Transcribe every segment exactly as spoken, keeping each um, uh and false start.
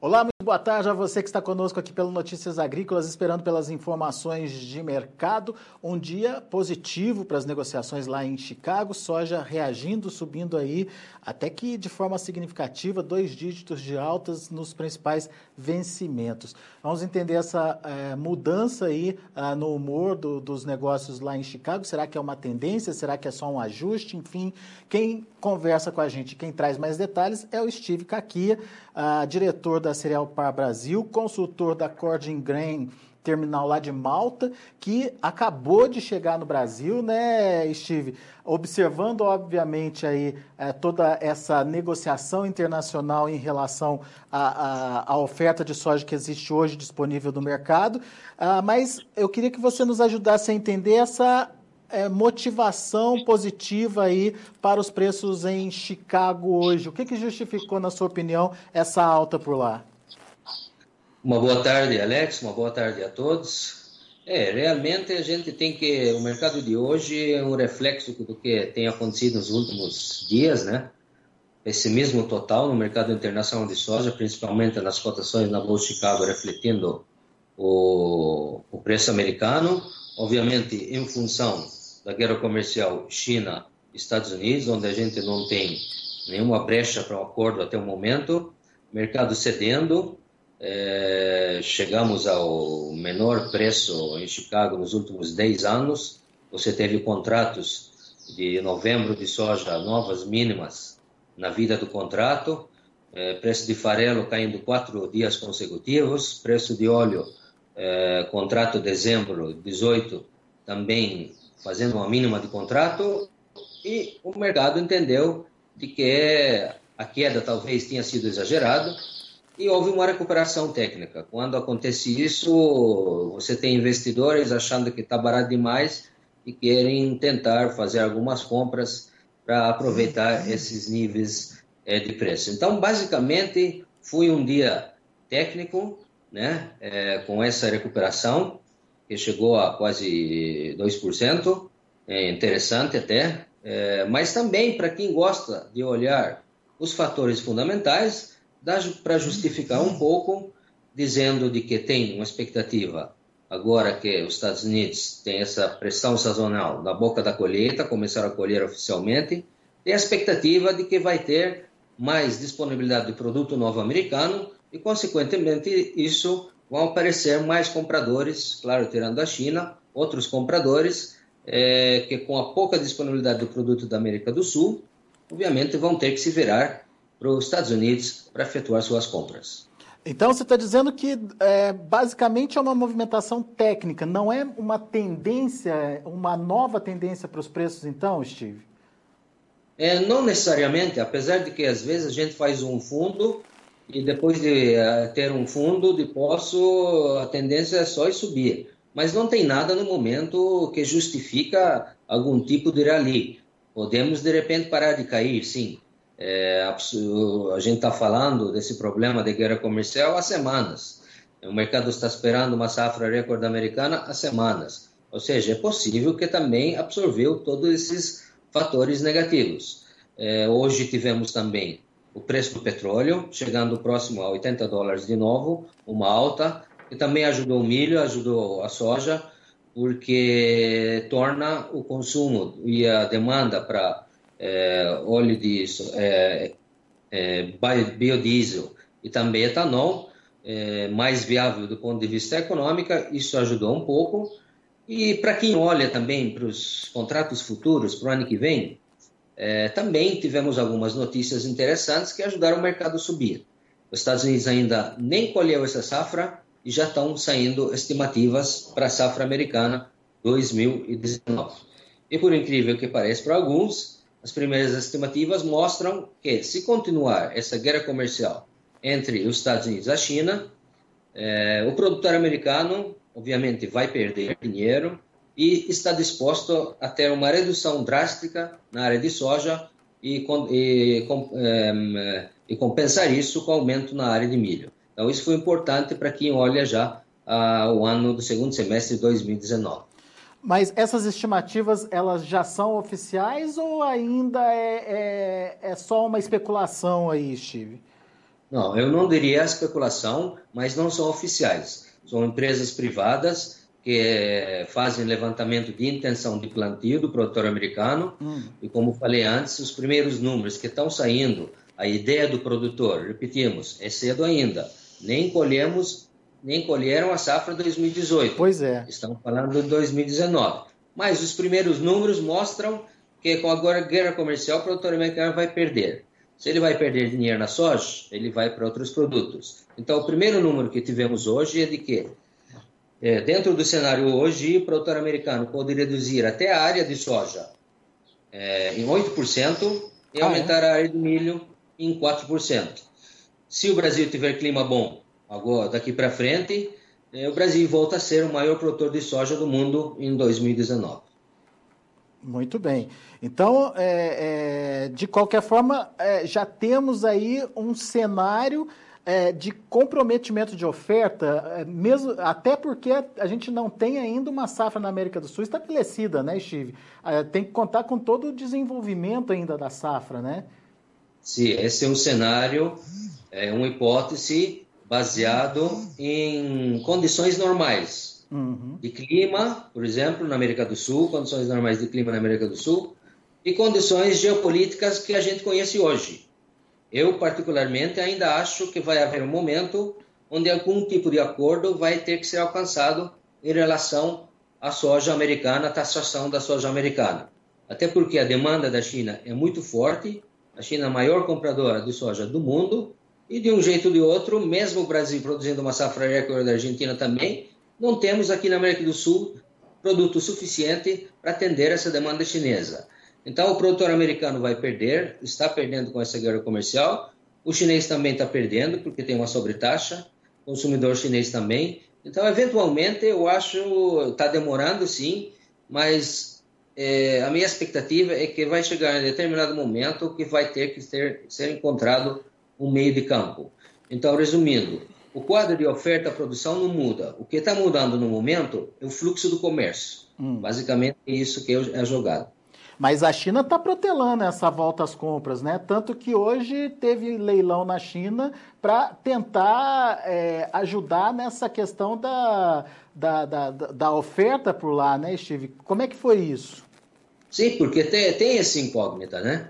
Olá, muito boa tarde a você que está conosco aqui pelo Notícias Agrícolas, esperando pelas informações de mercado. Um dia positivo para as negociações lá em Chicago, soja reagindo, subindo aí, até que de forma significativa, dois dígitos de altas nos principais vencimentos. Vamos entender essa é, mudança aí ah, no humor do, dos negócios lá em Chicago. Será que é uma tendência? Será que é só um ajuste? Enfim, quem conversa com a gente, quem traz mais detalhes é o Steve Kakia, ah, diretor da Cereal Par Brasil, consultor da Cording Grain Terminal lá de Malta, que acabou de chegar no Brasil, né, Steve? Observando, obviamente, aí é, toda essa negociação internacional em relação à, à, à oferta de soja que existe hoje disponível no mercado, ah, mas eu queria que você nos ajudasse a entender essa é, motivação positiva aí para os preços em Chicago hoje. O que, que justificou, na sua opinião, essa alta por lá? Uma boa tarde, Alex, uma boa tarde a todos. É, realmente a gente tem que, o mercado de hoje é um reflexo do que tem acontecido nos últimos dias, né? Pessimismo total no mercado internacional de soja, principalmente nas cotações na Bolsa de Chicago, refletindo o, o preço americano, obviamente em função da guerra comercial China-Estados Unidos, onde a gente não tem nenhuma brecha para um acordo até o momento, mercado cedendo. É, chegamos ao menor preço em Chicago nos últimos dez anos. Você teve contratos de novembro de soja, novas mínimas na vida do contrato, é, preço de farelo caindo quatro dias consecutivos, preço de óleo, é, contrato dezembro dezoito, também fazendo uma mínima de contrato, e o mercado entendeu de que a queda talvez tenha sido exagerada, e houve uma recuperação técnica. Quando acontece isso, você tem investidores achando que está barato demais e querem tentar fazer algumas compras para aproveitar esses níveis é, de preço. Então, basicamente, foi um dia técnico, né, é, com essa recuperação, que chegou a quase dois por cento, é interessante até, é, mas também para quem gosta de olhar os fatores fundamentais, dá para justificar um pouco, dizendo de que tem uma expectativa, agora que os Estados Unidos têm essa pressão sazonal na boca da colheita, começaram a colher oficialmente, tem a expectativa de que vai ter mais disponibilidade de produto novo americano e, consequentemente, isso vão aparecer mais compradores, claro, tirando a China, outros compradores é, que, com a pouca disponibilidade do produto da América do Sul, obviamente vão ter que se virar para os Estados Unidos para efetuar suas compras. Então, você está dizendo que é, basicamente é uma movimentação técnica, não é uma tendência, uma nova tendência para os preços, então, Steve? É, não necessariamente, apesar de que às vezes a gente faz um fundo e depois de uh, ter um fundo de poço, a tendência é só subir. Mas não tem nada no momento que justifica algum tipo de rally. Podemos, de repente, parar de cair, sim. É, a gente está falando desse problema de guerra comercial há semanas. O mercado está esperando uma safra recorde americana há semanas. Ou seja, é possível que também absorveu todos esses fatores negativos. É, hoje tivemos também o preço do petróleo chegando próximo a oitenta dólares de novo, uma alta, que também ajudou o milho, ajudou a soja, porque torna o consumo e a demanda para É, óleo de é, é, biodiesel e também etanol, é, mais viável do ponto de vista econômico, isso ajudou um pouco. E para quem olha também para os contratos futuros, para o ano que vem, é, também tivemos algumas notícias interessantes que ajudaram o mercado a subir. Os Estados Unidos ainda nem colheu essa safra e já estão saindo estimativas para a safra americana dois mil e dezenove. E por incrível que pareça para alguns, as primeiras estimativas mostram que, se continuar essa guerra comercial entre os Estados Unidos e a China, eh, o produtor americano, obviamente, vai perder dinheiro e está disposto a ter uma redução drástica na área de soja e, e, eh, e compensar isso com aumento na área de milho. Então, isso foi importante para quem olha já ah, o ano do segundo semestre de dois mil e dezenove. Mas essas estimativas, elas já são oficiais ou ainda é, é, é só uma especulação aí, Steve? Não, eu não diria especulação, mas não são oficiais. São empresas privadas que eh, fazem levantamento de intenção de plantio do produtor americano. Hum. E como falei antes, os primeiros números que estão saindo, a ideia do produtor, repetimos, é cedo ainda. Nem colhemos, nem colheram a safra dois mil e dezoito. Pois é. Estão falando de dois mil e dezenove. Mas os primeiros números mostram que com a guerra comercial o produtor americano vai perder. Se ele vai perder dinheiro na soja, ele vai para outros produtos. Então, o primeiro número que tivemos hoje é de que, é, dentro do cenário hoje, o produtor americano pode reduzir até a área de soja é, em oito por cento e ah, aumentar é? a área de milho em quatro por cento. Se o Brasil tiver clima bom agora, daqui para frente, é, o Brasil volta a ser o maior produtor de soja do mundo em dois mil e dezenove. Muito bem. Então, é, é, de qualquer forma, é, já temos aí um cenário é, de comprometimento de oferta, é, mesmo, até porque a gente não tem ainda uma safra na América do Sul estabelecida, né, Steve? É, tem que contar com todo o desenvolvimento ainda da safra, né? Sim, esse é um cenário, é uma hipótese baseado em condições normais. Uhum. De clima, por exemplo, na América do Sul, condições normais de clima na América do Sul, e condições geopolíticas que a gente conhece hoje. Eu, particularmente, ainda acho que vai haver um momento onde algum tipo de acordo vai ter que ser alcançado em relação à soja americana, à taxação da soja americana. Até porque a demanda da China é muito forte, a China é a maior compradora de soja do mundo, e de um jeito ou de outro, mesmo o Brasil produzindo uma safra recorde, da Argentina também, não temos aqui na América do Sul produto suficiente para atender essa demanda chinesa. Então, o produtor americano vai perder, está perdendo com essa guerra comercial. O chinês também está perdendo, porque tem uma sobretaxa. O consumidor chinês também. Então, eventualmente, eu acho, está demorando sim, mas é, a minha expectativa é que vai chegar em determinado momento que vai ter que ter, ser encontrado um meio de campo. Então, resumindo, o quadro de oferta-produção não muda. O que está mudando no momento é o fluxo do comércio. Hum. Basicamente, é isso que é jogado. Mas a China está protelando essa volta às compras, né? Tanto que hoje teve leilão na China para tentar é, ajudar nessa questão da, da, da, da oferta por lá, né, Steve? Como é que foi isso? Sim, porque tem, tem essa incógnita, né?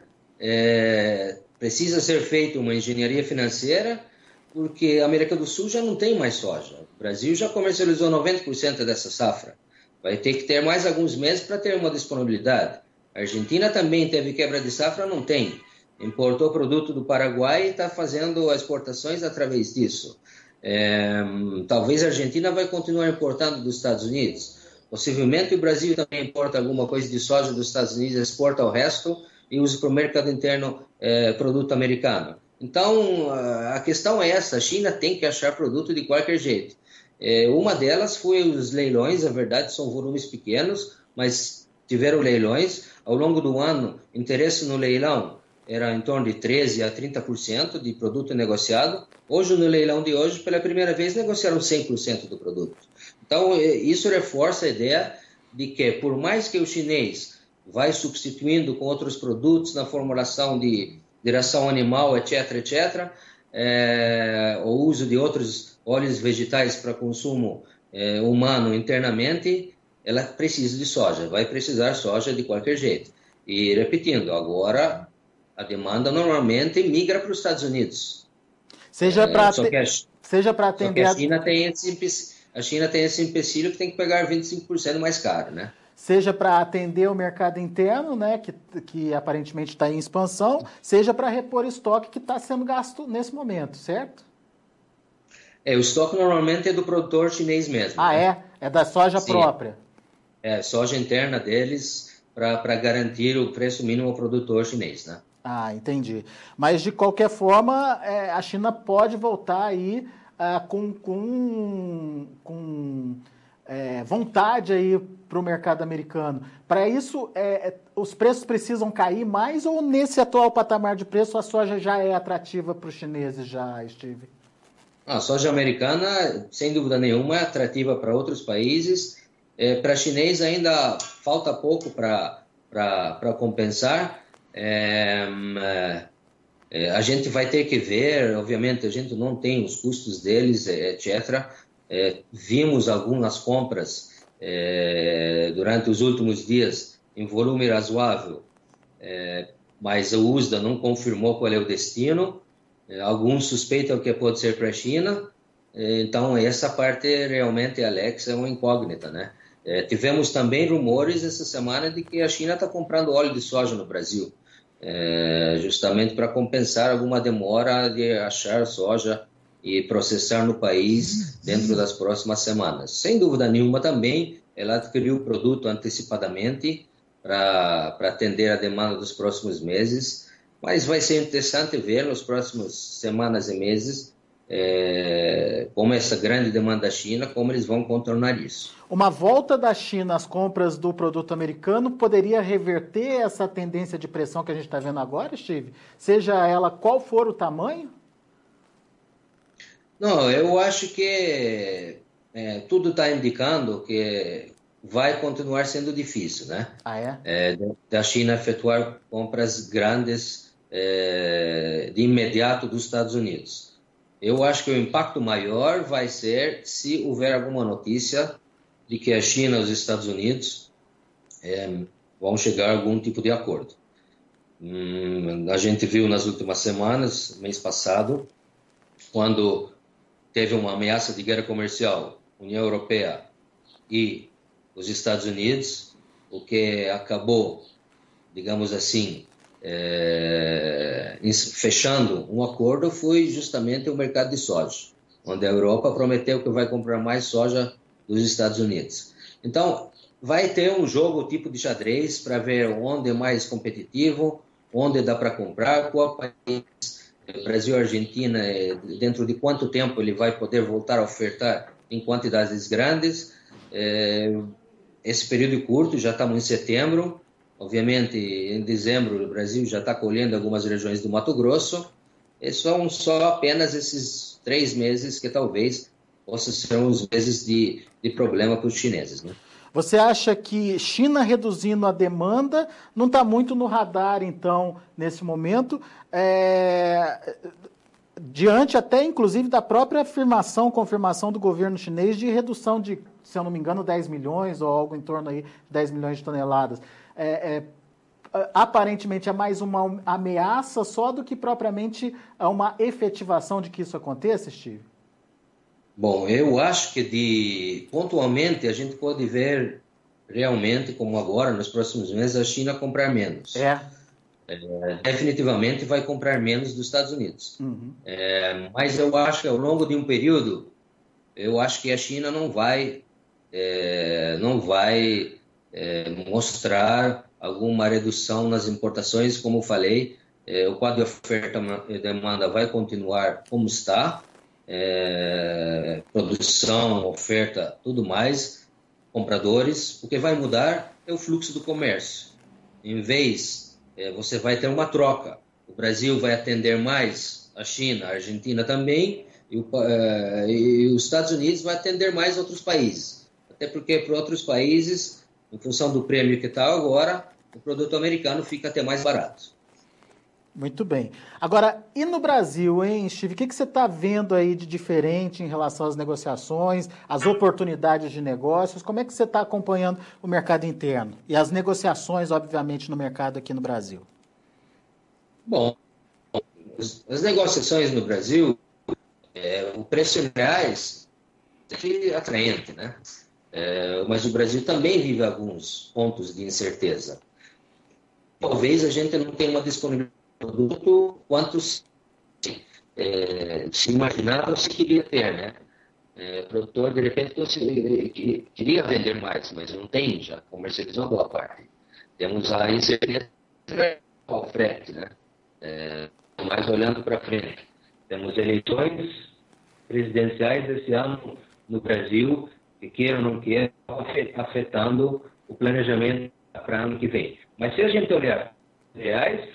É, precisa ser feita uma engenharia financeira, porque a América do Sul já não tem mais soja. O Brasil já comercializou noventa por cento dessa safra. Vai ter que ter mais alguns meses para ter uma disponibilidade. A Argentina também teve quebra de safra, não tem. Importou produto do Paraguai e está fazendo exportações através disso. É, talvez a Argentina vai continuar importando dos Estados Unidos. Possivelmente o Brasil também importa alguma coisa de soja dos Estados Unidos, exporta o resto e usa para o mercado interno é, produto americano. Então, a questão é essa, a China tem que achar produto de qualquer jeito. É, uma delas foi os leilões, a verdade são volumes pequenos, mas tiveram leilões. Ao longo do ano, interesse no leilão era em torno de treze a trinta por cento de produto negociado. Hoje, no leilão de hoje, pela primeira vez, negociaram cem por cento do produto. Então, isso reforça a ideia de que, por mais que o chinês vai substituindo com outros produtos na formulação de, de ração animal, etc, etc, é, o uso de outros óleos vegetais para consumo é, humano internamente, ela precisa de soja, vai precisar soja de qualquer jeito. E, repetindo, agora a demanda normalmente migra para os Estados Unidos. Seja para é, seja para atender... a China tem esse, a China tem esse empecilho que tem que pegar vinte e cinco por cento mais caro, né? Seja para atender o mercado interno, né, que, que aparentemente está em expansão, seja para repor estoque que está sendo gasto nesse momento, certo? É, o estoque normalmente é do produtor chinês mesmo. Ah, né? é? É da soja Sim. própria? É, soja interna deles para garantir o preço mínimo ao produtor chinês, né? Ah, entendi. Mas, de qualquer forma, é, a China pode voltar aí ah, com, com, com é, vontade aí para o mercado americano. Para isso, é, é, os preços precisam cair mais ou nesse atual patamar de preço a soja já é atrativa para os chineses já, Steve? A soja americana, sem dúvida nenhuma, é atrativa para outros países. É, para chinês ainda falta pouco para compensar. É, É, a gente vai ter que ver, obviamente, a gente não tem os custos deles, etcétera. É, vimos algumas compras é, durante os últimos dias em volume razoável, é, mas o U S D A não confirmou qual é o destino. É, alguns suspeitam que pode ser para a China. É, então, essa parte realmente, Alex, é uma incógnita, né? É, tivemos também rumores essa semana de que a China está comprando óleo de soja no Brasil, é, justamente para compensar alguma demora de achar soja e processar no país dentro das próximas semanas. Sem dúvida nenhuma também, ela adquiriu o produto antecipadamente para atender a demanda dos próximos meses, mas vai ser interessante ver nos próximos semanas e meses é, como essa grande demanda da China, como eles vão contornar isso. Uma volta da China às compras do produto americano poderia reverter essa tendência de pressão que a gente está vendo agora, Steve? Seja ela qual for o tamanho? Não, eu acho que é, tudo está indicando que vai continuar sendo difícil, né? Ah, é? É, da China efetuar compras grandes é, de imediato dos Estados Unidos. Eu acho que o impacto maior vai ser se houver alguma notícia de que a China e os Estados Unidos é, vão chegar a algum tipo de acordo. Hum, a gente viu nas últimas semanas, mês passado, quando teve uma ameaça de guerra comercial, União Europeia e os Estados Unidos, o que acabou, digamos assim, é, fechando um acordo foi justamente o mercado de soja, onde a Europa prometeu que vai comprar mais soja dos Estados Unidos. Então, vai ter um jogo tipo de xadrez para ver onde é mais competitivo, onde dá para comprar, qual país, Brasil e Argentina, dentro de quanto tempo ele vai poder voltar a ofertar em quantidades grandes. É, esse período curto, já estamos em setembro, obviamente em dezembro o Brasil já está colhendo algumas regiões do Mato Grosso, e são só apenas esses três meses que talvez possam ser os meses de, de problema para os chineses, né? Você acha que China reduzindo a demanda não está muito no radar, então, nesse momento, é... diante até, inclusive, da própria afirmação, confirmação do governo chinês de redução de, se eu não me engano, dez milhões ou algo em torno aí de dez milhões de toneladas. É, é, aparentemente é mais uma ameaça só do que propriamente uma efetivação de que isso aconteça, Steve? Bom, eu acho que de pontualmente a gente pode ver realmente, como agora, nos próximos meses, a China comprar menos. É. É, definitivamente vai comprar menos dos Estados Unidos. Uhum. É, mas eu acho que ao longo de um período, eu acho que a China não vai, é, não vai é, mostrar alguma redução nas importações, como eu falei. É, o quadro de oferta e demanda vai continuar como está. É, produção, oferta, tudo mais, compradores. O que vai mudar é o fluxo do comércio. Em vez, é, você vai ter uma troca. O Brasil vai atender mais a China, a Argentina também, e, o, é, e os Estados Unidos vai atender mais outros países. Até porque para outros países, em função do prêmio que está agora, o produto americano fica até mais barato. Muito bem. Agora, e no Brasil, hein, Steve? O que, que você está vendo aí de diferente em relação às negociações, às oportunidades de negócios? Como é que você está acompanhando o mercado interno? E as negociações, obviamente, no mercado aqui no Brasil? Bom, as negociações no Brasil, é, o preço em reais é atraente, né? É, mas o Brasil também vive alguns pontos de incerteza. Talvez a gente não tenha uma disponibilidade produto quantos é, se imaginava ou se queria ter, né? É, o produtor, de repente, que, queria vender mais, mas não tem, já comercializou uma boa parte. Temos a incerteza ao frete, né? É, mais olhando para frente. Temos eleições presidenciais esse ano no Brasil, que queira ou não queira, afetando o planejamento para ano que vem. Mas se a gente olhar reais,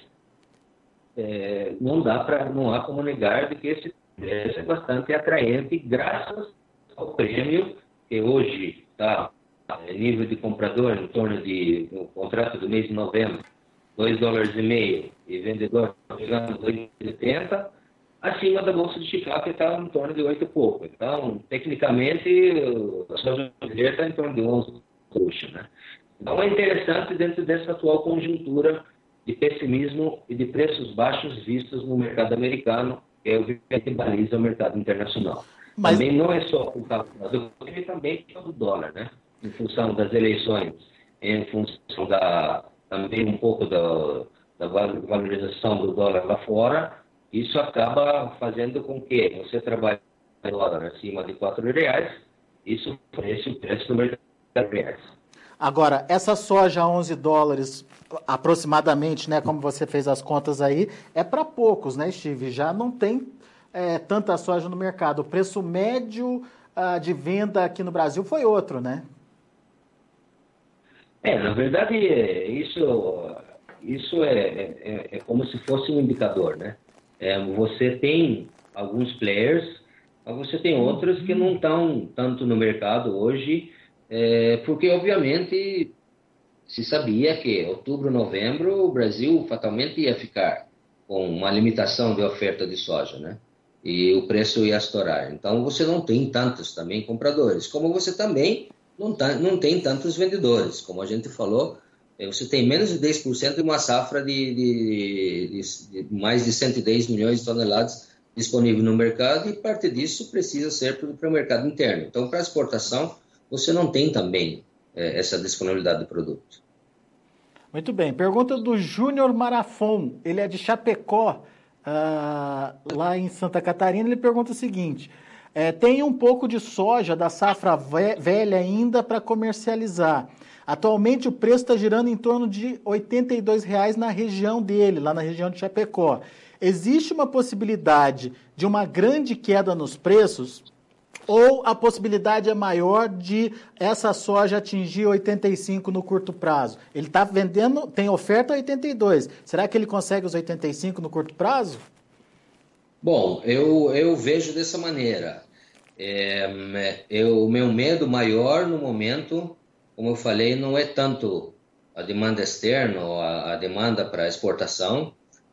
É, não dá para, não há como negar de que esse preço é bastante atraente, graças ao prêmio que hoje está nível de comprador em torno de, no contrato do mês de novembro, dois dólares e meio e vendedor pegando dois e setenta, acima da Bolsa de Chicago, que está em torno de oito e pouco. Então, tecnicamente, a soja brasileira está em torno de onze puxa, né? Então, é interessante dentro dessa atual conjuntura de pessimismo e de preços baixos vistos no mercado americano, que é o que baliza o mercado internacional. Mas... Também não é só por causa do e também por causa do dólar, né? Em função das eleições, em função da, também um pouco da, da valorização do dólar lá fora, isso acaba fazendo com que você trabalhe com dólar acima de quatro reais, isso oferece o preço do mercado de reais. Agora, essa soja a onze dólares, aproximadamente, né, como você fez as contas aí, é para poucos, né, Steve? Já não tem é, tanta soja no mercado. O preço médio ah, de venda aqui no Brasil foi outro, né? É, na verdade, isso, isso é, é, é como se fosse um indicador, né? É, você tem alguns players, mas você tem outros que não estão tanto no mercado hoje, é, porque, obviamente, se sabia que outubro, novembro, o Brasil fatalmente ia ficar com uma limitação de oferta de soja, né? E o preço ia estourar. Então, você não tem tantos também compradores, como você também não, tá, não tem tantos vendedores. Como a gente falou, você tem menos de dez por cento de uma safra de, de, de, de mais de cento e dez milhões de toneladas disponível no mercado, e parte disso precisa ser para o mercado interno. Então, para a exportação, você não tem também é, essa disponibilidade de produto. Muito bem. Pergunta do Júnior Marafon. Ele é de Chapecó, uh, lá em Santa Catarina. Ele pergunta o seguinte: é, tem um pouco de soja da safra velha ainda para comercializar. Atualmente o preço está girando em torno de oitenta e dois reais na região dele, lá na região de Chapecó. Existe uma possibilidade de uma grande queda nos preços? Ou a possibilidade é maior de essa soja atingir oitenta e cinco no curto prazo? Ele está vendendo, tem oferta oitenta e dois. Será que ele consegue os oitenta e cinco no curto prazo? Bom, eu, eu vejo dessa maneira. É, eu, o meu medo maior no momento, como eu falei, não é tanto a demanda externa ou a, a demanda para exportação.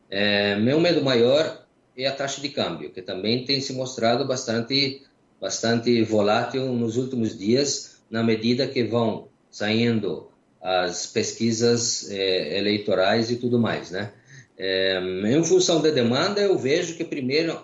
É, meu medo maior é a taxa de câmbio, que também tem se mostrado bastante... bastante volátil nos últimos dias, na medida que vão saindo as pesquisas eh, eleitorais e tudo mais, né? É, em função da demanda, eu vejo que primeiro,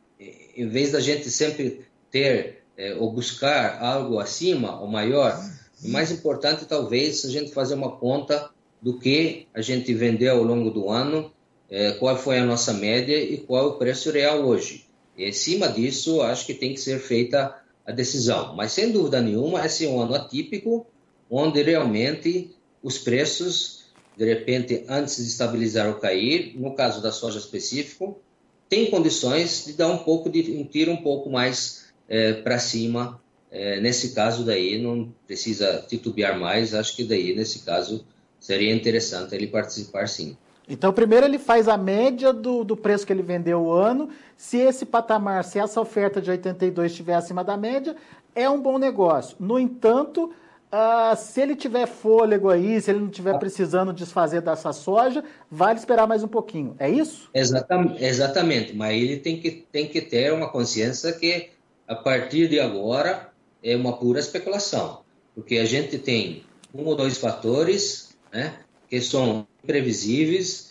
em vez da gente sempre ter eh, ou buscar algo acima ou maior, o mais importante talvez a gente fazer uma conta do que a gente vendeu ao longo do ano, eh, qual foi a nossa média e qual é o preço real hoje. E em cima disso, acho que tem que ser feita a decisão. Mas, sem dúvida nenhuma, esse é um ano atípico, onde realmente os preços, de repente, antes de estabilizar ou cair, no caso da soja específico, tem condições de dar um pouco de um tiro um pouco mais é, para cima. É, nesse caso daí, não precisa titubear mais. Acho que daí, nesse caso, seria interessante ele participar sim. Então, primeiro ele faz a média do, do preço que ele vendeu o ano. Se esse patamar, se essa oferta de oitenta e dois estiver acima da média, é um bom negócio. No entanto, uh, se ele tiver fôlego aí, se ele não estiver precisando desfazer dessa soja, vale esperar mais um pouquinho. É isso? Exatamente, exatamente. Mas ele tem que, tem que ter uma consciência que, a partir de agora, é uma pura especulação. Porque a gente tem um ou dois fatores, né, que são imprevisíveis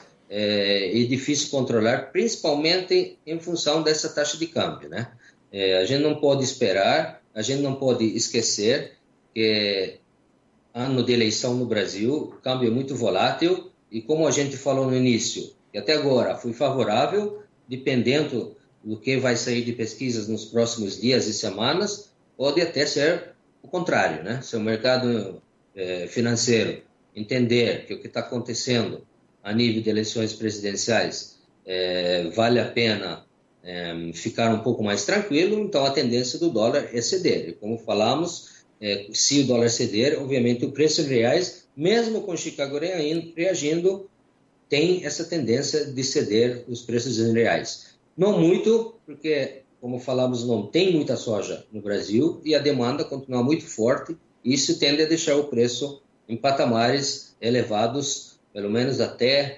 é, e difícil de controlar, principalmente em função dessa taxa de câmbio, né? É, a gente não pode esperar, a gente não pode esquecer que ano de eleição no Brasil, o câmbio é muito volátil e, como a gente falou no início, que até agora foi favorável, dependendo do que vai sair de pesquisas nos próximos dias e semanas, pode até ser o contrário, né? Se o mercado é, financeiro entender que o que está acontecendo a nível de eleições presidenciais é, vale a pena é, ficar um pouco mais tranquilo, então a tendência do dólar é ceder. E como falamos, é, se o dólar ceder, obviamente o preço em reais, mesmo com Chicago reagindo, tem essa tendência de ceder os preços em reais. Não muito, porque, como falamos, não tem muita soja no Brasil e a demanda continua muito forte, e isso tende a deixar o preço em patamares elevados, pelo menos até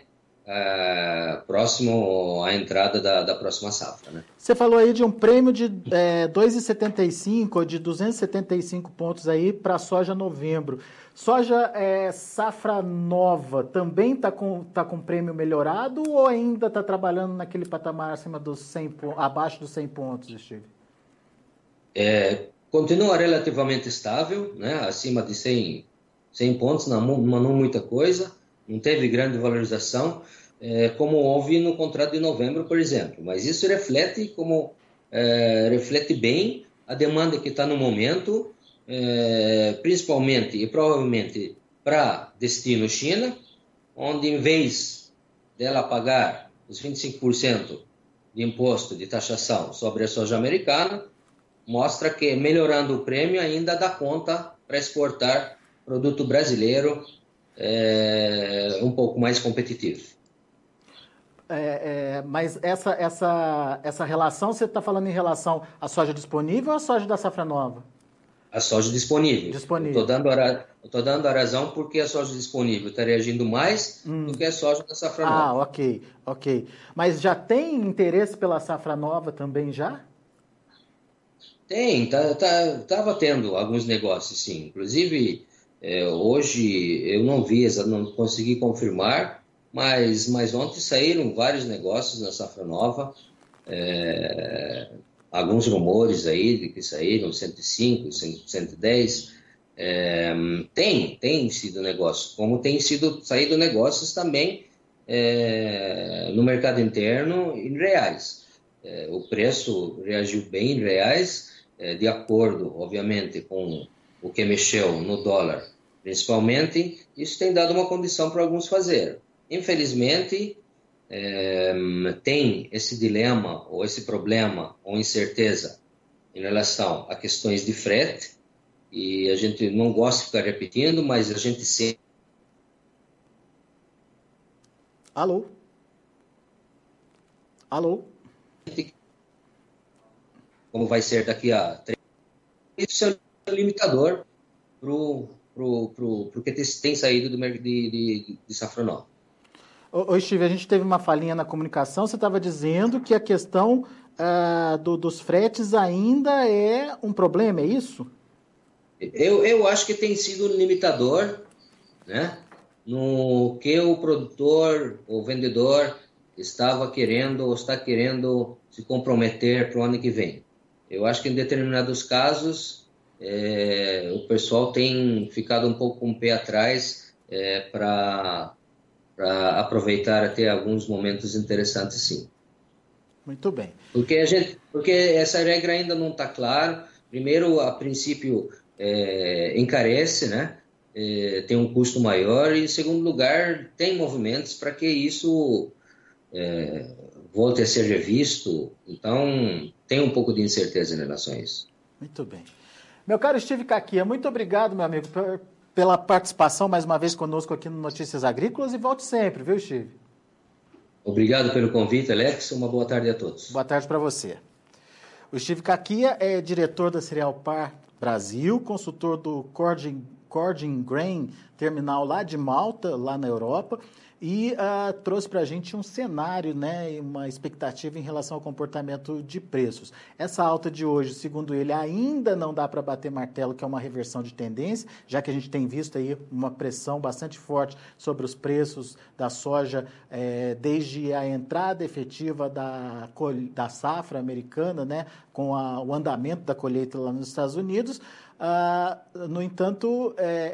uh, próximo à entrada da, da próxima safra, né? Você falou aí de um prêmio de é, dois vírgula setenta e cinco ou de duzentos e setenta e cinco pontos aí para soja novembro. Soja é, safra nova também está com, tá com prêmio melhorado ou ainda está trabalhando naquele patamar acima dos cem, abaixo dos cem pontos, Steve? É, continua relativamente estável, né? Acima de cem, cem pontos, não, não muita coisa, não teve grande valorização, é, como houve no contrato de novembro, por exemplo. Mas isso reflete, como, é, reflete bem a demanda que está no momento, é, principalmente e provavelmente para destino China, onde em vez dela pagar os vinte e cinco por cento de imposto de taxação sobre a soja americana, mostra que melhorando o prêmio ainda dá conta para exportar produto brasileiro é, um pouco mais competitivo. É, é, mas essa, essa, essa relação, você está falando em relação à soja disponível ou à soja da safra nova? A soja disponível. Disponível. Estou dando, dando a razão porque a soja disponível está reagindo mais hum. do que a soja da safra ah, nova. Ah, ok, ok. Mas já tem interesse pela safra nova também já? Tem, tá, tá, tava tendo alguns negócios, sim. Inclusive, é, hoje eu não vi, não consegui confirmar, mas, mas ontem saíram vários negócios na safra nova, é, alguns rumores aí de que saíram cento e cinco, cento e dez. É, tem, tem sido negócio, como tem sido saído negócios também é, no mercado interno em reais. É, o preço reagiu bem em reais, de acordo, obviamente, com o que mexeu no dólar, principalmente. Isso tem dado uma condição para alguns fazer. Infelizmente, é, tem esse dilema, ou esse problema, ou incerteza em relação a questões de frete, e a gente não gosta de ficar repetindo, mas a gente sempre... Alô? Alô? Como vai ser daqui a três meses, isso é um limitador para o pro, pro, pro que tem saído do de, de, de safra nova. Ô, Steve, a gente teve uma falhinha na comunicação, você estava dizendo que a questão uh, do, dos fretes ainda é um problema, é isso? Eu, eu acho que tem sido um limitador, né, no que o produtor, o vendedor estava querendo ou está querendo se comprometer para o ano que vem. Eu acho que em determinados casos é, o pessoal tem ficado um pouco com o pé atrás é, para aproveitar até alguns momentos interessantes, sim. Muito bem. Porque, a gente, porque essa regra ainda não está clara. Primeiro, a princípio, é, encarece, né? É, tem um custo maior. E, em segundo lugar, tem movimentos para que isso... É, volte a ser revisto, então tem um pouco de incerteza em relação a isso. Muito bem. Meu caro Steve Kakia, muito obrigado, meu amigo, pela participação mais uma vez conosco aqui no Notícias Agrícolas e volte sempre, viu, Steve? Obrigado pelo convite, Alex. Uma boa tarde a todos. Boa tarde para você. O Steve Kakia é diretor da Cereal Par Brasil, consultor do Cording, Cording Grain Terminal lá de Malta, lá na Europa, e uh, trouxe para a gente um cenário, né, uma expectativa em relação ao comportamento de preços. Essa alta de hoje, segundo ele, ainda não dá para bater martelo, que é uma reversão de tendência, já que a gente tem visto aí uma pressão bastante forte sobre os preços da soja eh, desde a entrada efetiva da, da safra americana, né, com a, o andamento da colheita lá nos Estados Unidos. Uh, no entanto,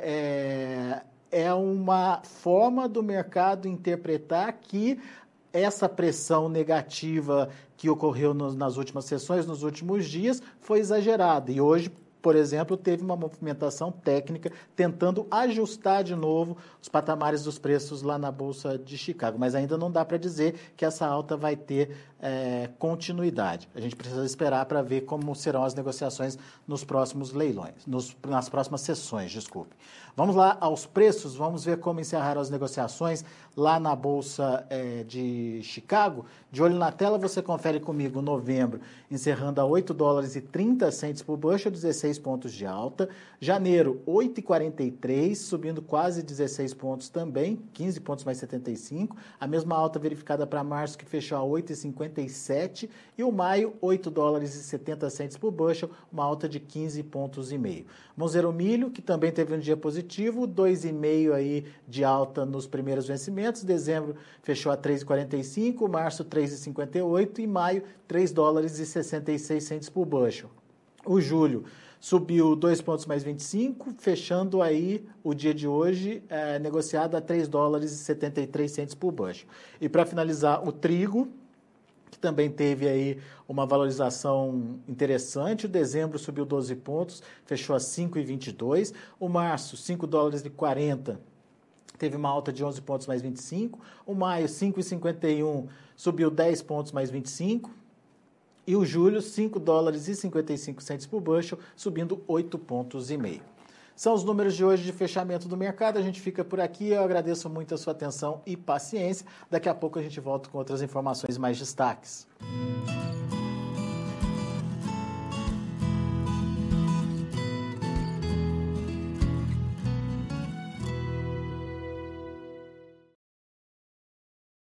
é, é é uma forma do mercado interpretar que essa pressão negativa que ocorreu nos, nas últimas sessões, nos últimos dias, foi exagerada. E hoje, por exemplo, teve uma movimentação técnica tentando ajustar de novo os patamares dos preços lá na Bolsa de Chicago. Mas ainda não dá para dizer que essa alta vai ter é, continuidade. A gente precisa esperar para ver como serão as negociações nos próximos leilões, nos, nas próximas sessões, desculpe. Vamos lá aos preços, vamos ver como encerraram as negociações lá na Bolsa é, de Chicago. De olho na tela, você confere comigo novembro, encerrando a oito dólares e trinta centos por bushel, dezesseis pontos de alta. Janeiro, oito e quarenta e três, subindo quase dezesseis pontos também, quinze pontos mais setenta e cinco. A mesma alta verificada para março, que fechou a oito e cinquenta e sete. E o maio, oito dólares e setenta centos por bushel, uma alta de quinze pontos e meio. Vamos ver o milho, que também teve um dia positivo, dois vírgula cinco aí de alta nos primeiros vencimentos. Dezembro fechou a três e quarenta e cinco, março três e cinquenta e oito e maio três dólares e sessenta e seis centos por bushel. O julho subiu dois pontos mais vinte e cinco, fechando aí o dia de hoje é, negociado a três dólares e setenta e três centos por bushel. E para finalizar, o trigo, que também teve aí uma valorização interessante. O dezembro subiu doze pontos, fechou a cinco e vinte e dois. O março, cinco dólares e quarenta, teve uma alta de onze pontos mais vinte e cinco. O maio, cinco e cinquenta e um, subiu dez pontos mais vinte e cinco. E o julho, cinco dólares e cinquenta e cinco centos por bushel, subindo oito pontos e meio. São os números de hoje de fechamento do mercado. A gente fica por aqui. Eu agradeço muito a sua atenção e paciência. Daqui a pouco a gente volta com outras informações e mais destaques.